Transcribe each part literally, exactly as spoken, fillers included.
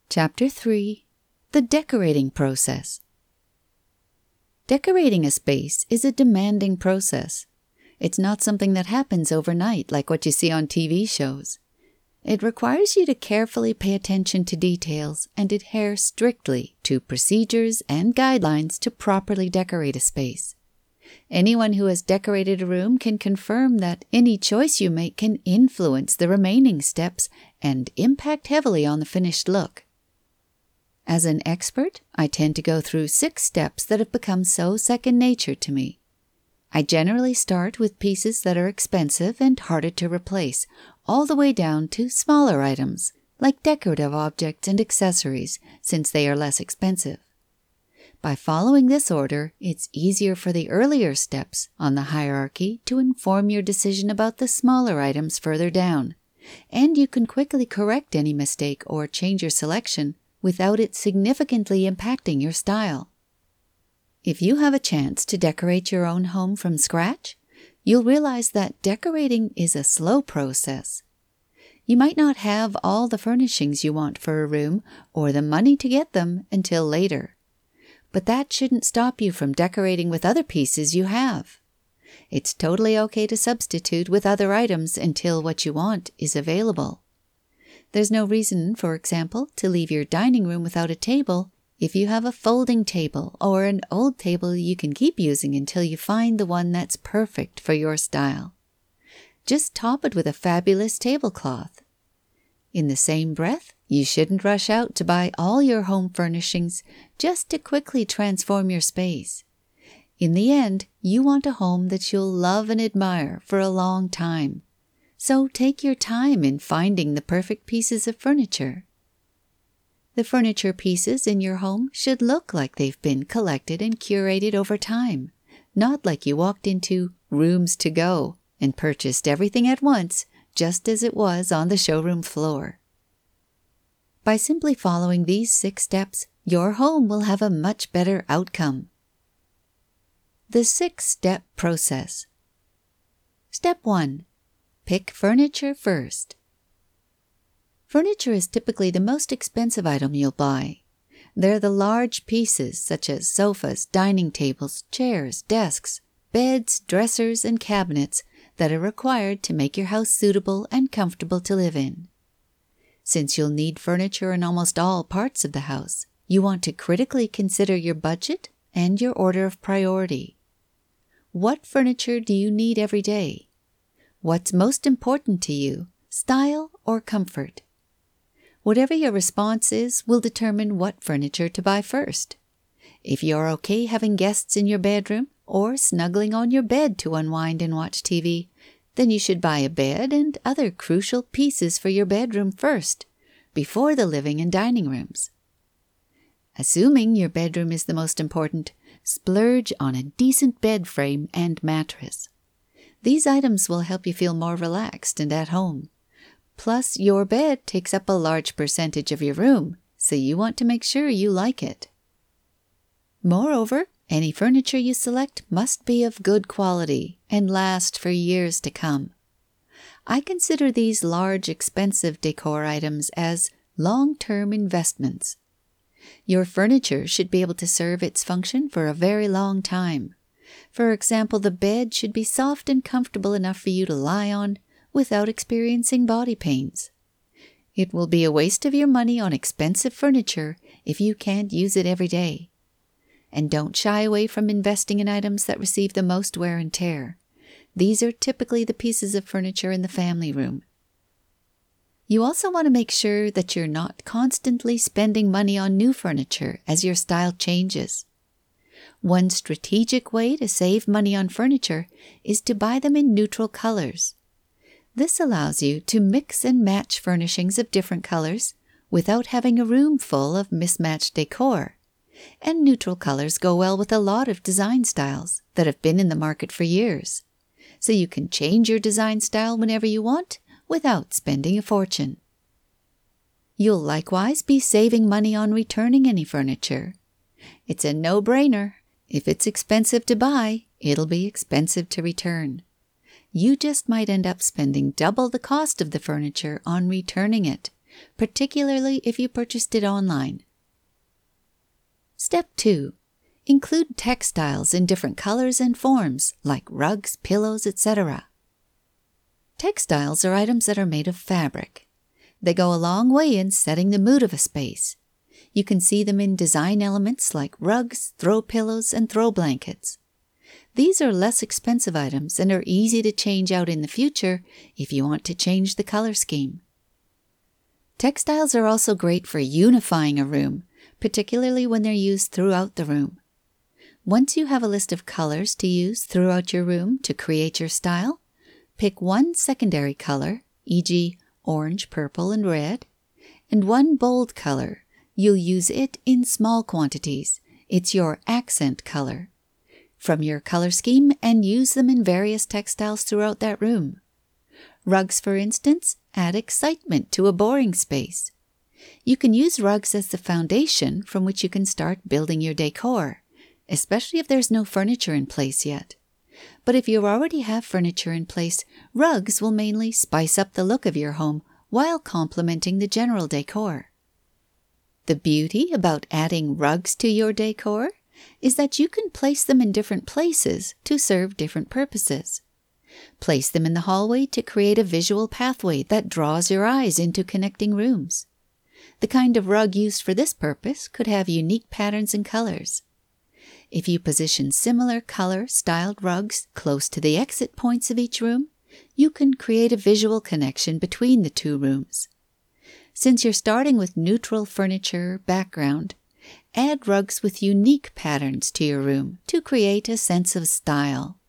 Chapter three. The Decorating Process. Decorating a space is a demanding process. It's not something that happens overnight like what you see on T V shows. It requires you to carefully pay attention to details and adhere strictly to procedures and guidelines to properly decorate a space. Anyone who has decorated a room can confirm that any choice you make can influence the remaining steps and impact heavily on the finished look. As an expert, I tend to go through six steps that have become so second nature to me. I generally start with pieces that are expensive and harder to replace, all the way down to smaller items, like decorative objects and accessories, since they are less expensive. By following this order, it's easier for the earlier steps on the hierarchy to inform your decision about the smaller items further down, and you can quickly correct any mistake or change your selection without it significantly impacting your style. If you have a chance to decorate your own home from scratch, you'll realize that decorating is a slow process. You might not have all the furnishings you want for a room or the money to get them until later. But that shouldn't stop you from decorating with other pieces you have. It's totally okay to substitute with other items until what you want is available. There's no reason, for example, to leave your dining room without a table if you have a folding table or an old table you can keep using until you find the one that's perfect for your style. Just top it with a fabulous tablecloth. In the same breath, you shouldn't rush out to buy all your home furnishings just to quickly transform your space. In the end, you want a home that you'll love and admire for a long time. So take your time in finding the perfect pieces of furniture. The furniture pieces in your home should look like they've been collected and curated over time, not like you walked into Rooms to Go and purchased everything at once just as it was on the showroom floor. By simply following these six steps, your home will have a much better outcome. The six-step process. Step one. Pick furniture first. Furniture is typically the most expensive item you'll buy. They're the large pieces such as sofas, dining tables, chairs, desks, beds, dressers, and cabinets that are required to make your house suitable and comfortable to live in. Since you'll need furniture in almost all parts of the house, you want to critically consider your budget and your order of priority. What furniture do you need every day? What's most important to you, style or comfort? Whatever your response is will determine what furniture to buy first. If you're okay having guests in your bedroom or snuggling on your bed to unwind and watch T V, then you should buy a bed and other crucial pieces for your bedroom first, before the living and dining rooms. Assuming your bedroom is the most important, splurge on a decent bed frame and mattress. These items will help you feel more relaxed and at home. Plus, your bed takes up a large percentage of your room, so you want to make sure you like it. Moreover, any furniture you select must be of good quality and last for years to come. I consider these large, expensive decor items as long-term investments. Your furniture should be able to serve its function for a very long time. For example, the bed should be soft and comfortable enough for you to lie on without experiencing body pains. It will be a waste of your money on expensive furniture if you can't use it every day. And don't shy away from investing in items that receive the most wear and tear. These are typically the pieces of furniture in the family room. You also want to make sure that you're not constantly spending money on new furniture as your style changes. One strategic way to save money on furniture is to buy them in neutral colors. This allows you to mix and match furnishings of different colors without having a room full of mismatched decor. And neutral colors go well with a lot of design styles that have been in the market for years. So you can change your design style whenever you want without spending a fortune. You'll likewise be saving money on returning any furniture. It's a no-brainer. If it's expensive to buy, it'll be expensive to return. You just might end up spending double the cost of the furniture on returning it, particularly if you purchased it online. Step two. Include textiles in different colors and forms, like rugs, pillows, et cetera. Textiles are items that are made of fabric. They go a long way in setting the mood of a space. You can see them in design elements like rugs, throw pillows, and throw blankets. These are less expensive items and are easy to change out in the future if you want to change the color scheme. Textiles are also great for unifying a room, particularly when they're used throughout the room. Once you have a list of colors to use throughout your room to create your style, pick one secondary color, for example orange, purple, and red, and one bold color. You'll use it in small quantities. It's your accent color. From your color scheme and use them in various textiles throughout that room. Rugs, for instance, add excitement to a boring space. You can use rugs as the foundation from which you can start building your decor, especially if there's no furniture in place yet. But if you already have furniture in place, rugs will mainly spice up the look of your home while complementing the general decor. The beauty about adding rugs to your decor is that you can place them in different places to serve different purposes. Place them in the hallway to create a visual pathway that draws your eyes into connecting rooms. The kind of rug used for this purpose could have unique patterns and colors. If you position similar color-styled rugs close to the exit points of each room, you can create a visual connection between the two rooms. Since you're starting with neutral furniture background, add rugs with unique patterns to your room to create a sense of style.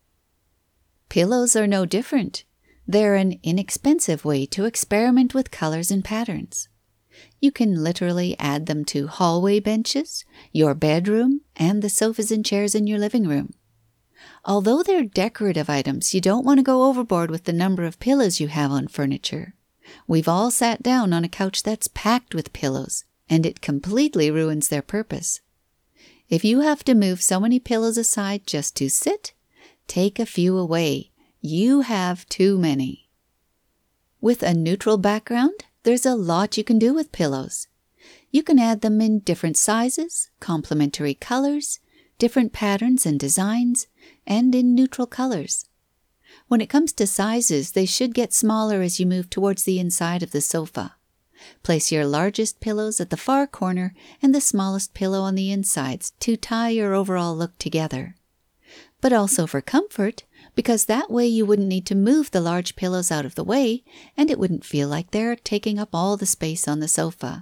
Pillows are no different. They're an inexpensive way to experiment with colors and patterns. You can literally add them to hallway benches, your bedroom, and the sofas and chairs in your living room. Although they're decorative items, you don't want to go overboard with the number of pillows you have on furniture. We've all sat down on a couch that's packed with pillows, and it completely ruins their purpose. If you have to move so many pillows aside just to sit, take a few away. You have too many. With a neutral background, there's a lot you can do with pillows. You can add them in different sizes, complementary colors, different patterns and designs, and in neutral colors. When it comes to sizes, they should get smaller as you move towards the inside of the sofa. Place your largest pillows at the far corner and the smallest pillow on the insides to tie your overall look together. But also for comfort, because that way you wouldn't need to move the large pillows out of the way and it wouldn't feel like they're taking up all the space on the sofa.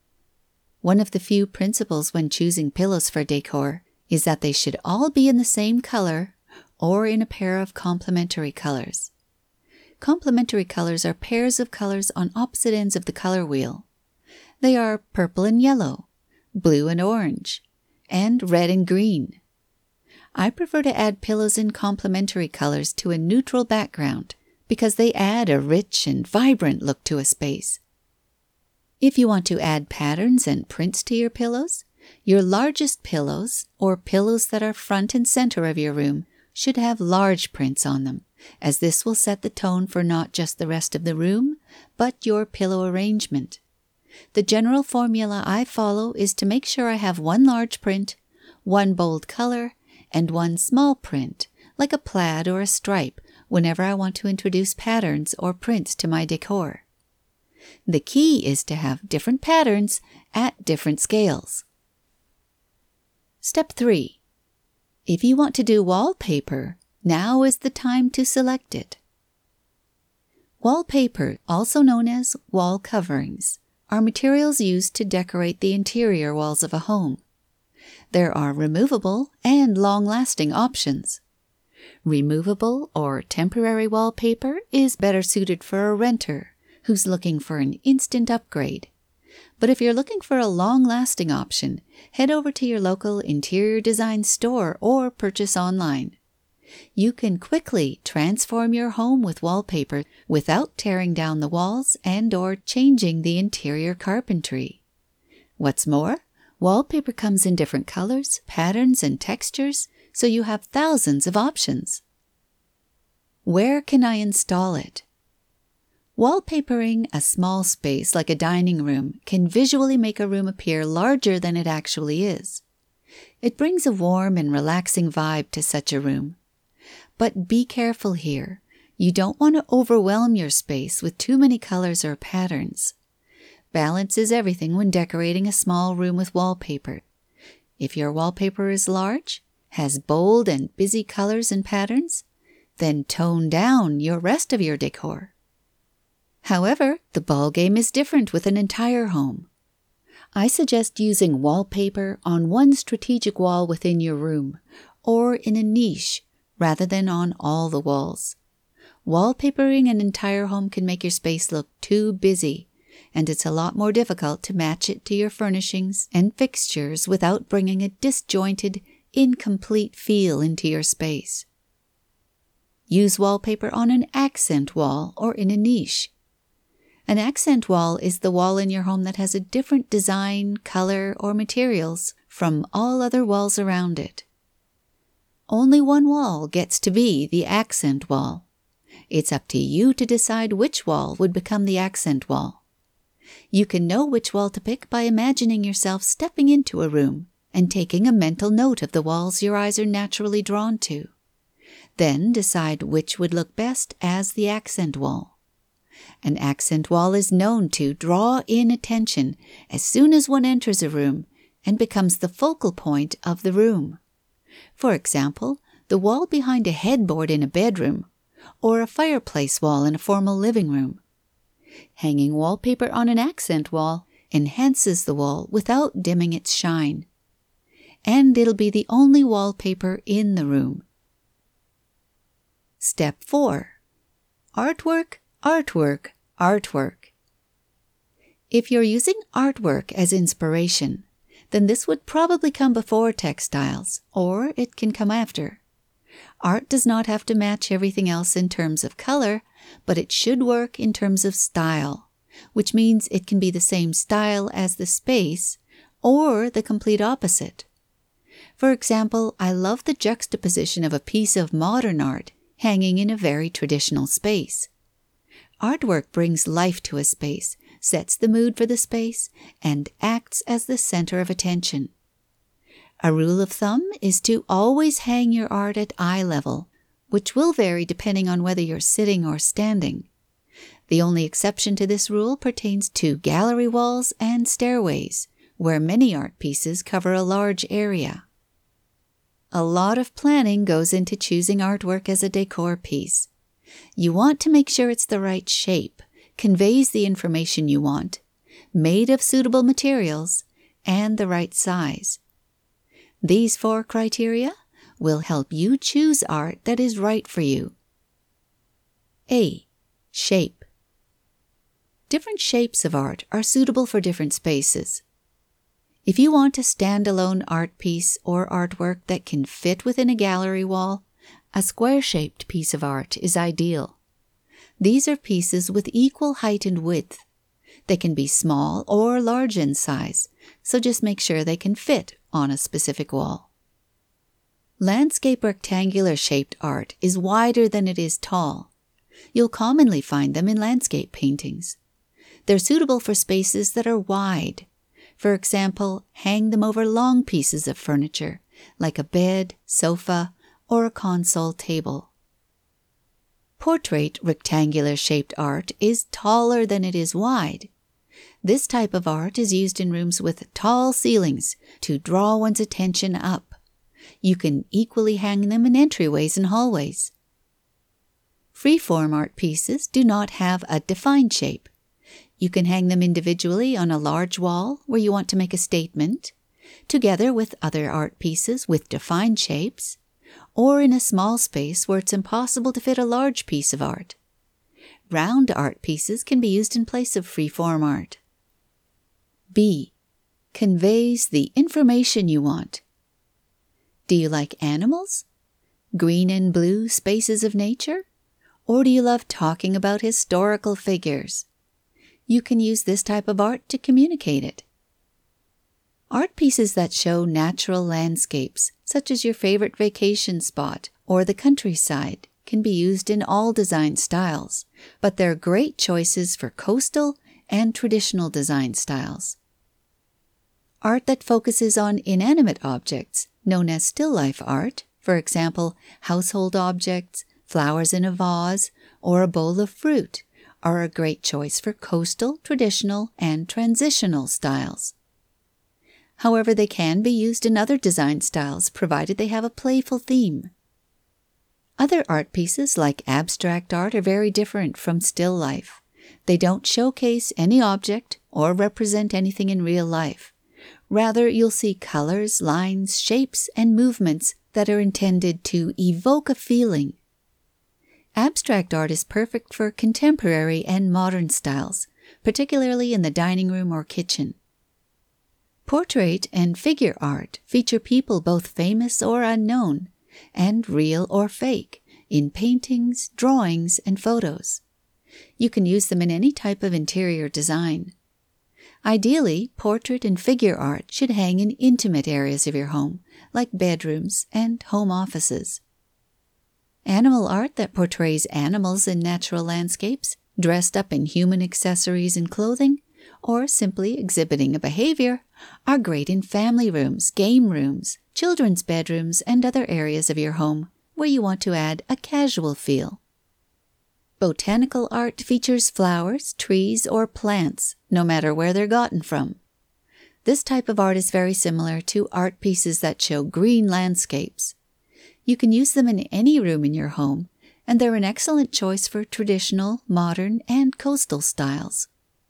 One of the few principles when choosing pillows for decor is that they should all be in the same color or in a pair of complementary colors. Complementary colors are pairs of colors on opposite ends of the color wheel. They are purple and yellow, blue and orange, and red and green. I prefer to add pillows in complementary colors to a neutral background because they add a rich and vibrant look to a space. If you want to add patterns and prints to your pillows, your largest pillows, or pillows that are front and center of your room, should have large prints on them, as this will set the tone for not just the rest of the room, but your pillow arrangement. The general formula I follow is to make sure I have one large print, one bold color, and one small print, like a plaid or a stripe, whenever I want to introduce patterns or prints to my decor. The key is to have different patterns at different scales. Step three. If you want to do wallpaper, now is the time to select it. Wallpaper, also known as wall coverings, are materials used to decorate the interior walls of a home. There are removable and long-lasting options. Removable or temporary wallpaper is better suited for a renter who's looking for an instant upgrade. But if you're looking for a long-lasting option, head over to your local interior design store or purchase online. You can quickly transform your home with wallpaper without tearing down the walls and or changing the interior carpentry. What's more, wallpaper comes in different colors, patterns, and textures, so you have thousands of options. Where can I install it? Wallpapering a small space like a dining room can visually make a room appear larger than it actually is. It brings a warm and relaxing vibe to such a room. But be careful here. You don't want to overwhelm your space with too many colors or patterns. Balance is everything when decorating a small room with wallpaper. If your wallpaper is large, has bold and busy colors and patterns, then tone down your rest of your decor. However, the ballgame is different with an entire home. I suggest using wallpaper on one strategic wall within your room, or in a niche, rather than on all the walls. Wallpapering an entire home can make your space look too busy, and it's a lot more difficult to match it to your furnishings and fixtures without bringing a disjointed, incomplete feel into your space. Use wallpaper on an accent wall or in a niche. An accent wall is the wall in your home that has a different design, color, or materials from all other walls around it. Only one wall gets to be the accent wall. It's up to you to decide which wall would become the accent wall. You can know which wall to pick by imagining yourself stepping into a room and taking a mental note of the walls your eyes are naturally drawn to. Then decide which would look best as the accent wall. An accent wall is known to draw in attention as soon as one enters a room and becomes the focal point of the room. For example, the wall behind a headboard in a bedroom, or a fireplace wall in a formal living room. Hanging wallpaper on an accent wall enhances the wall without dimming its shine. And it'll be the only wallpaper in the room. Step four. Artwork, artwork, artwork. If you're using artwork as inspiration, then this would probably come before textiles, or it can come after. Art does not have to match everything else in terms of color, but it should work in terms of style, which means it can be the same style as the space or the complete opposite. For example, I love the juxtaposition of a piece of modern art hanging in a very traditional space. Artwork brings life to a space, sets the mood for the space, and acts as the center of attention. A rule of thumb is to always hang your art at eye level, which will vary depending on whether you're sitting or standing. The only exception to this rule pertains to gallery walls and stairways, where many art pieces cover a large area. A lot of planning goes into choosing artwork as a decor piece. You want to make sure it's the right shape, conveys the information you want, made of suitable materials, and the right size. These four criteria will help you choose art that is right for you. A. Shape. Different shapes of art are suitable for different spaces. If you want a standalone art piece or artwork that can fit within a gallery wall, a square-shaped piece of art is ideal. These are pieces with equal height and width. They can be small or large in size, so just make sure they can fit on a specific wall. Landscape rectangular-shaped art is wider than it is tall. You'll commonly find them in landscape paintings. They're suitable for spaces that are wide. For example, hang them over long pieces of furniture, like a bed, sofa, or a console table. Portrait rectangular-shaped art is taller than it is wide. This type of art is used in rooms with tall ceilings to draw one's attention up. You can equally hang them in entryways and hallways. Freeform art pieces do not have a defined shape. You can hang them individually on a large wall where you want to make a statement, together with other art pieces with defined shapes, or in a small space where it's impossible to fit a large piece of art. Round art pieces can be used in place of freeform art. B. Conveys the information you want. Do you like animals? Green and blue spaces of nature? Or do you love talking about historical figures? You can use this type of art to communicate it. Art pieces that show natural landscapes, such as your favorite vacation spot or the countryside, can be used in all design styles, but they're great choices for coastal and traditional design styles. Art that focuses on inanimate objects, known as still life art, for example, household objects, flowers in a vase, or a bowl of fruit, are a great choice for coastal, traditional, and transitional styles. However, they can be used in other design styles, provided they have a playful theme. Other art pieces, like abstract art, are very different from still life. They don't showcase any object or represent anything in real life. Rather, you'll see colors, lines, shapes, and movements that are intended to evoke a feeling. Abstract art is perfect for contemporary and modern styles, particularly in the dining room or kitchen. Portrait and figure art feature people both famous or unknown, and real or fake, in paintings, drawings, and photos. You can use them in any type of interior design. Ideally, portrait and figure art should hang in intimate areas of your home, like bedrooms and home offices. Animal art that portrays animals in natural landscapes, dressed up in human accessories and clothing, or simply exhibiting a behavior, are great in family rooms, game rooms, children's bedrooms, and other areas of your home where you want to add a casual feel. Botanical art features flowers, trees, or plants, no matter where they're gotten from. This type of art is very similar to art pieces that show green landscapes. You can use them in any room in your home, and they're an excellent choice for traditional, modern, and coastal styles.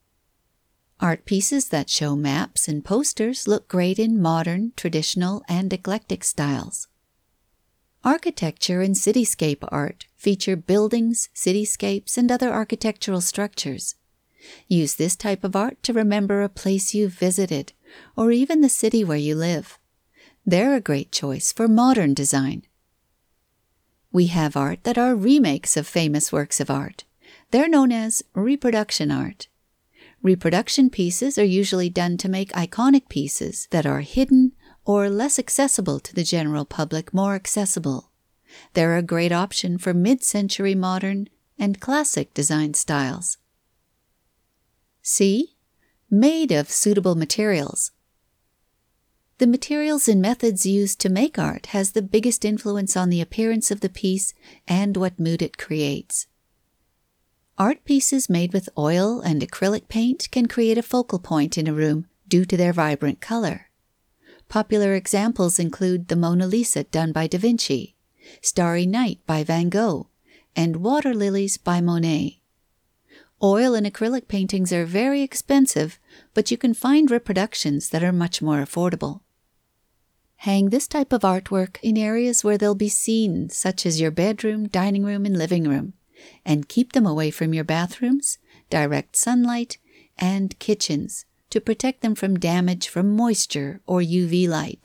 Art pieces that show maps and posters look great in modern, traditional, and eclectic styles. Architecture and cityscape art feature buildings, cityscapes, and other architectural structures. Use this type of art to remember a place you've visited, or even the city where you live. They're a great choice for modern design. We have art that are remakes of famous works of art. They're known as reproduction art. Reproduction pieces are usually done to make iconic pieces that are hidden or less accessible to the general public more accessible. They're a great option for mid-century modern and classic design styles. C. Made of suitable materials. The materials and methods used to make art has the biggest influence on the appearance of the piece and what mood it creates. Art pieces made with oil and acrylic paint can create a focal point in a room due to their vibrant color. Popular examples include the Mona Lisa done by Da Vinci, Starry Night by Van Gogh, and Water Lilies by Monet. Oil and acrylic paintings are very expensive, but you can find reproductions that are much more affordable. Hang this type of artwork in areas where they'll be seen, such as your bedroom, dining room, and living room, and keep them away from your bathrooms, direct sunlight, and kitchens to protect them from damage from moisture or U V light.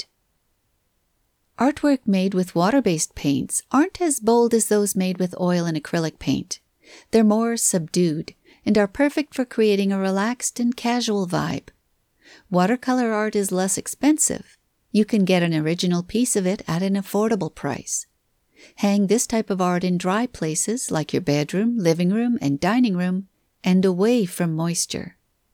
Artwork made with water-based paints aren't as bold as those made with oil and acrylic paint. They're more subdued and are perfect for creating a relaxed and casual vibe. Watercolor art is less expensive. You can get an original piece of it at an affordable price. Hang this type of art in dry places like your bedroom, living room, and dining room, and away from moisture.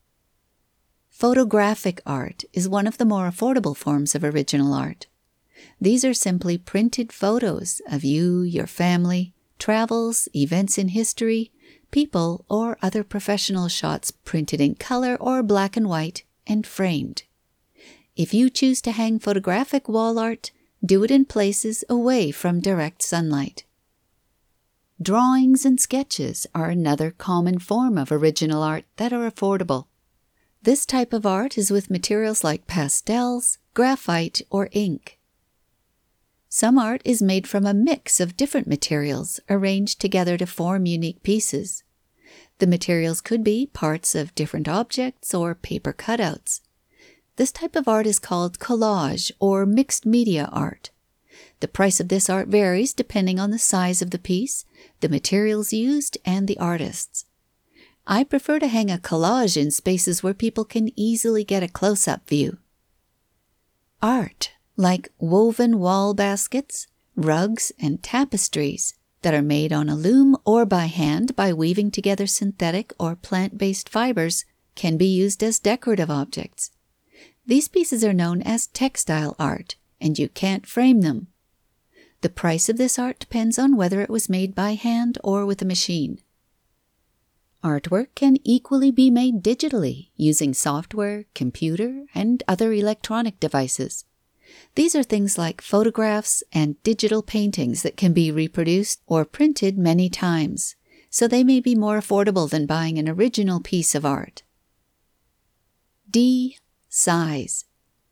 Photographic art is one of the more affordable forms of original art. These are simply printed photos of you, your family, travels, events in history, people, or other professional shots printed in color or black and white and framed. If you choose to hang photographic wall art, do it in places away from direct sunlight. Drawings and sketches are another common form of original art that are affordable. This type of art is with materials like pastels, graphite, or ink. Some art is made from a mix of different materials arranged together to form unique pieces. The materials could be parts of different objects or paper cutouts. This type of art is called collage or mixed media art. The price of this art varies depending on the size of the piece, the materials used, and the artists. I prefer to hang a collage in spaces where people can easily get a close-up view. Art, like woven wall baskets, rugs, and tapestries, that are made on a loom or by hand by weaving together synthetic or plant-based fibers can be used as decorative objects. These pieces are known as textile art, and you can't frame them. The price of this art depends on whether it was made by hand or with a machine. Artwork can equally be made digitally using software, computer, and other electronic devices. These are things like photographs and digital paintings that can be reproduced or printed many times, so they may be more affordable than buying an original piece of art. D. Size.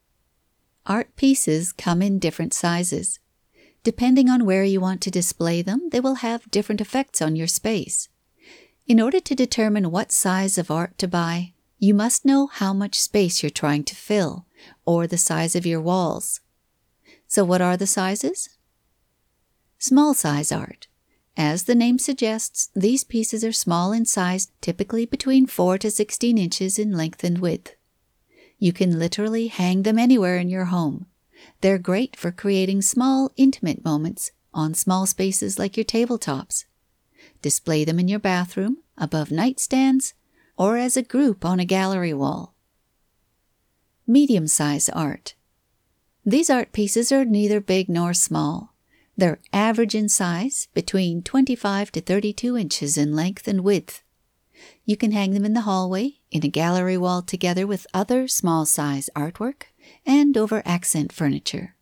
Art pieces come in different sizes. Depending on where you want to display them, they will have different effects on your space. In order to determine what size of art to buy, you must know how much space you're trying to fill, or the size of your walls. So what are the sizes? Small size art. As the name suggests, these pieces are small in size, typically between four to sixteen inches in length and width. You can literally hang them anywhere in your home. They're great for creating small, intimate moments on small spaces like your tabletops. Display them in your bathroom, above nightstands, or as a group on a gallery wall. Medium-size art. These art pieces are neither big nor small. They're average in size, between twenty-five to thirty-two inches in length and width. You can hang them in the hallway, in a gallery wall together with other small-size artwork, and over accent furniture.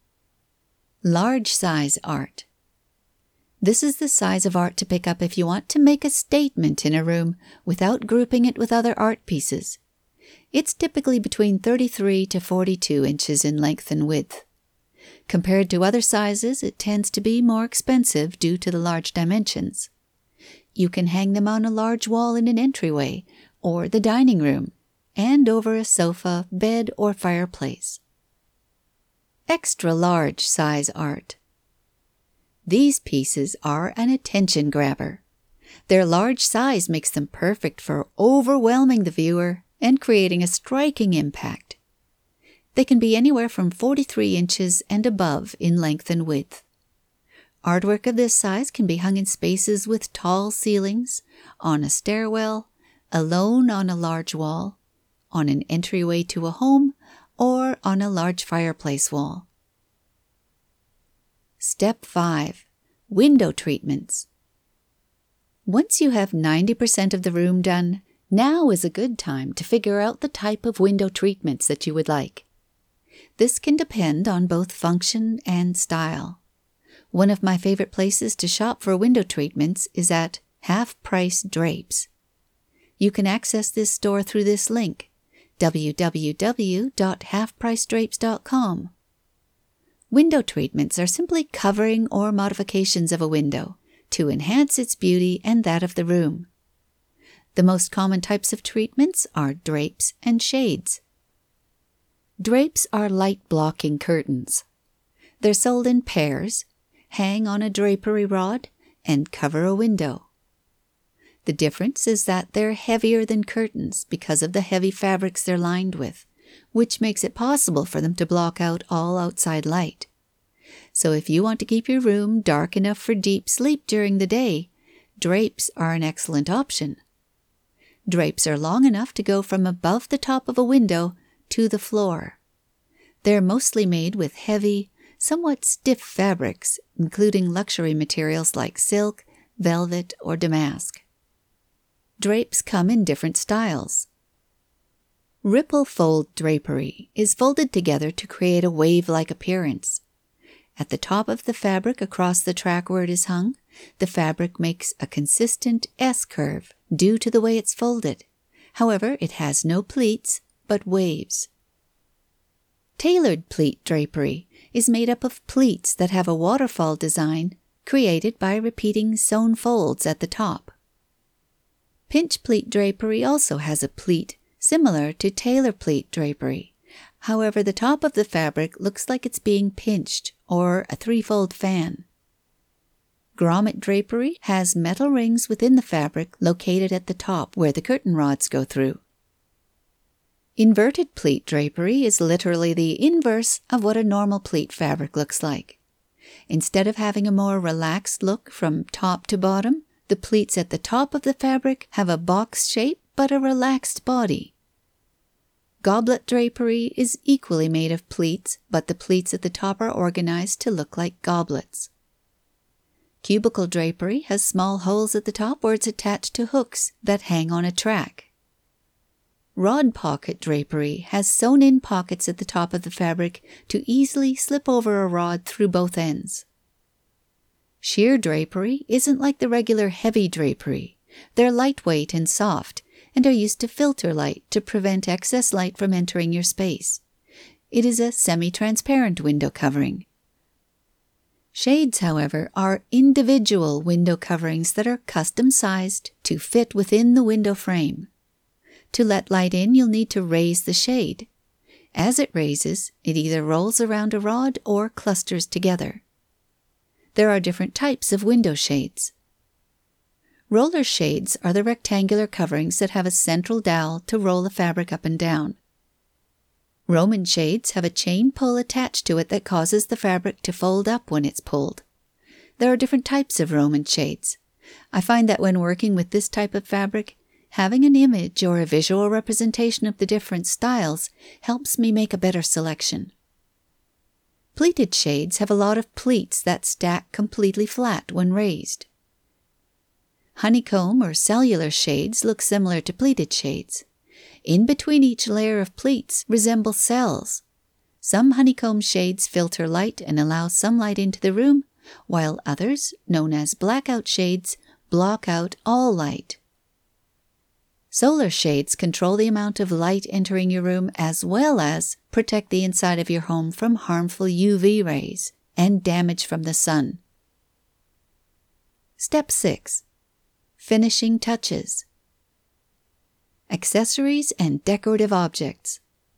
Large-size art. This is the size of art to pick up if you want to make a statement in a room without grouping it with other art pieces. It's typically between thirty-three to forty-two inches in length and width. Compared to other sizes, it tends to be more expensive due to the large dimensions. You can hang them on a large wall in an entryway or the dining room, and over a sofa, bed, or fireplace. Extra large size art. These pieces are an attention grabber. Their large size makes them perfect for overwhelming the viewer and creating a striking impact. They can be anywhere from forty-three inches and above in length and width. Artwork of this size can be hung in spaces with tall ceilings, on a stairwell, alone on a large wall, on an entryway to a home, or on a large fireplace wall. Step five. Window treatments. Once you have ninety percent of the room done, now is a good time to figure out the type of window treatments that you would like. This can depend on both function and style. One of my favorite places to shop for window treatments is at Half Price Drapes. You can access this store through this link, w w w dot half price drapes dot com. Window treatments are simply covering or modifications of a window to enhance its beauty and that of the room. The most common types of treatments are drapes and shades. Drapes are light-blocking curtains. They're sold in pairs, hang on a drapery rod, and cover a window. The difference is that they're heavier than curtains because of the heavy fabrics they're lined with, which makes it possible for them to block out all outside light. So if you want to keep your room dark enough for deep sleep during the day, drapes are an excellent option. Drapes are long enough to go from above the top of a window to the floor. They're mostly made with heavy, somewhat stiff fabrics, including luxury materials like silk, velvet, or damask. Drapes come in different styles. Ripple fold drapery is folded together to create a wave-like appearance. At the top of the fabric across the track where it is hung, the fabric makes a consistent S-curve due to the way it's folded. However, it has no pleats, but waves. Tailored pleat drapery is made up of pleats that have a waterfall design created by repeating sewn folds at the top. Pinch pleat drapery also has a pleat similar to tailor pleat drapery. However, the top of the fabric looks like it's being pinched or a threefold fan. Grommet drapery has metal rings within the fabric located at the top where the curtain rods go through. Inverted pleat drapery is literally the inverse of what a normal pleat fabric looks like. Instead of having a more relaxed look from top to bottom, the pleats at the top of the fabric have a box shape but a relaxed body. Goblet drapery is equally made of pleats, but the pleats at the top are organized to look like goblets. Cubicle drapery has small holes at the top where it's attached to hooks that hang on a track. Rod pocket drapery has sewn-in pockets at the top of the fabric to easily slip over a rod through both ends. Sheer drapery isn't like the regular heavy drapery. They're lightweight and soft, and are used to filter light to prevent excess light from entering your space. It is a semi-transparent window covering. Shades, however, are individual window coverings that are custom-sized to fit within the window frame. To let light in, you'll need to raise the shade. As it raises, it either rolls around a rod or clusters together. There are different types of window shades. Roller shades are the rectangular coverings that have a central dowel to roll the fabric up and down. Roman shades have a chain pull attached to it that causes the fabric to fold up when it's pulled. There are different types of Roman shades. I find that when working with this type of fabric, having an image or a visual representation of the different styles helps me make a better selection. Pleated shades have a lot of pleats that stack completely flat when raised. Honeycomb or cellular shades look similar to pleated shades. In between each layer of pleats resemble cells. Some honeycomb shades filter light and allow some light into the room, while others, known as blackout shades, block out all light. Solar shades control the amount of light entering your room as well as protect the inside of your home from harmful U V rays and damage from the sun. Step six. Finishing touches. Accessories and decorative objects.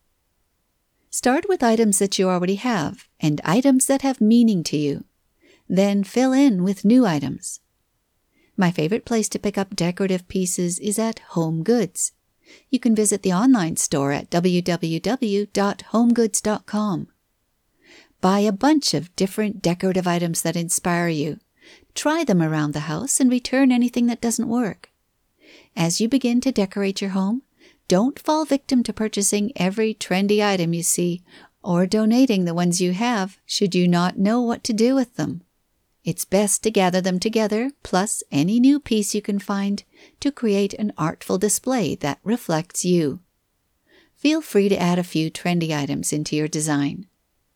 Start with items that you already have and items that have meaning to you. Then fill in with new items. My favorite place to pick up decorative pieces is at Home Goods. You can visit the online store at w w w dot home goods dot com. Buy a bunch of different decorative items that inspire you. Try them around the house and return anything that doesn't work. As you begin to decorate your home, don't fall victim to purchasing every trendy item you see or donating the ones you have should you not know what to do with them. It's best to gather them together, plus any new piece you can find, to create an artful display that reflects you. Feel free to add a few trendy items into your design.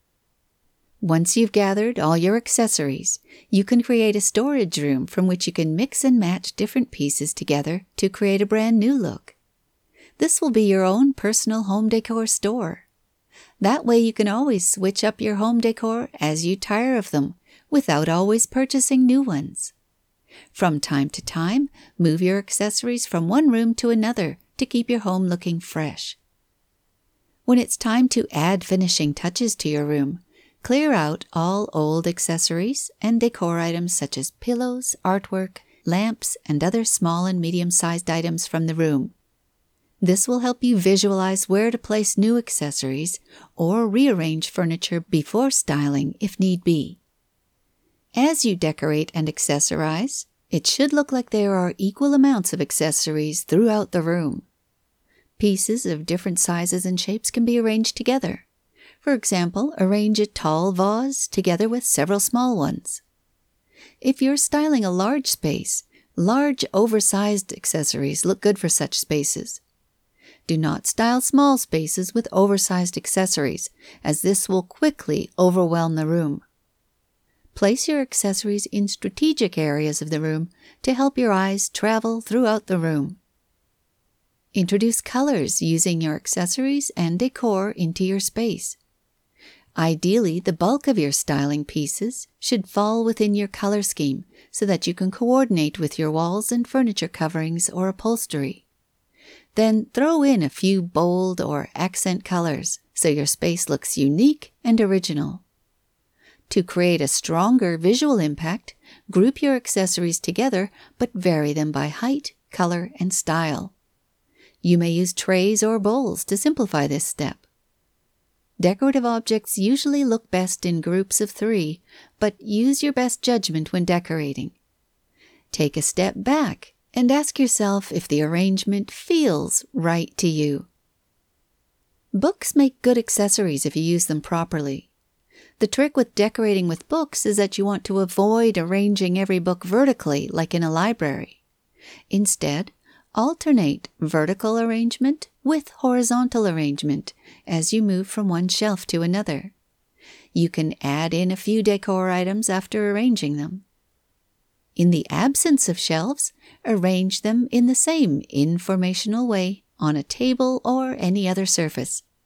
Once you've gathered all your accessories, you can create a storage room from which you can mix and match different pieces together to create a brand new look. This will be your own personal home decor store. That way you can always switch up your home decor as you tire of them, without always purchasing new ones. From time to time, move your accessories from one room to another to keep your home looking fresh. When it's time to add finishing touches to your room, clear out all old accessories and decor items such as pillows, artwork, lamps, and other small and medium-sized items from the room. This will help you visualize where to place new accessories or rearrange furniture before styling if need be. As you decorate and accessorize, it should look like there are equal amounts of accessories throughout the room. Pieces of different sizes and shapes can be arranged together. For example, arrange a tall vase together with several small ones. If you're styling a large space, large oversized accessories look good for such spaces. Do not style small spaces with oversized accessories, as this will quickly overwhelm the room. Place your accessories in strategic areas of the room to help your eyes travel throughout the room. Introduce colors using your accessories and decor into your space. Ideally, the bulk of your styling pieces should fall within your color scheme so that you can coordinate with your walls and furniture coverings or upholstery. Then throw in a few bold or accent colors so your space looks unique and original. To create a stronger visual impact, group your accessories together but vary them by height, color, and style. You may use trays or bowls to simplify this step. Decorative objects usually look best in groups of three, but use your best judgment when decorating. Take a step back and ask yourself if the arrangement feels right to you. Books make good accessories if you use them properly. The trick with decorating with books is that you want to avoid arranging every book vertically, like in a library. Instead, alternate vertical arrangement with horizontal arrangement as you move from one shelf to another. You can add in a few decor items after arranging them. In the absence of shelves, arrange them in the same informational way on a table or any other surface.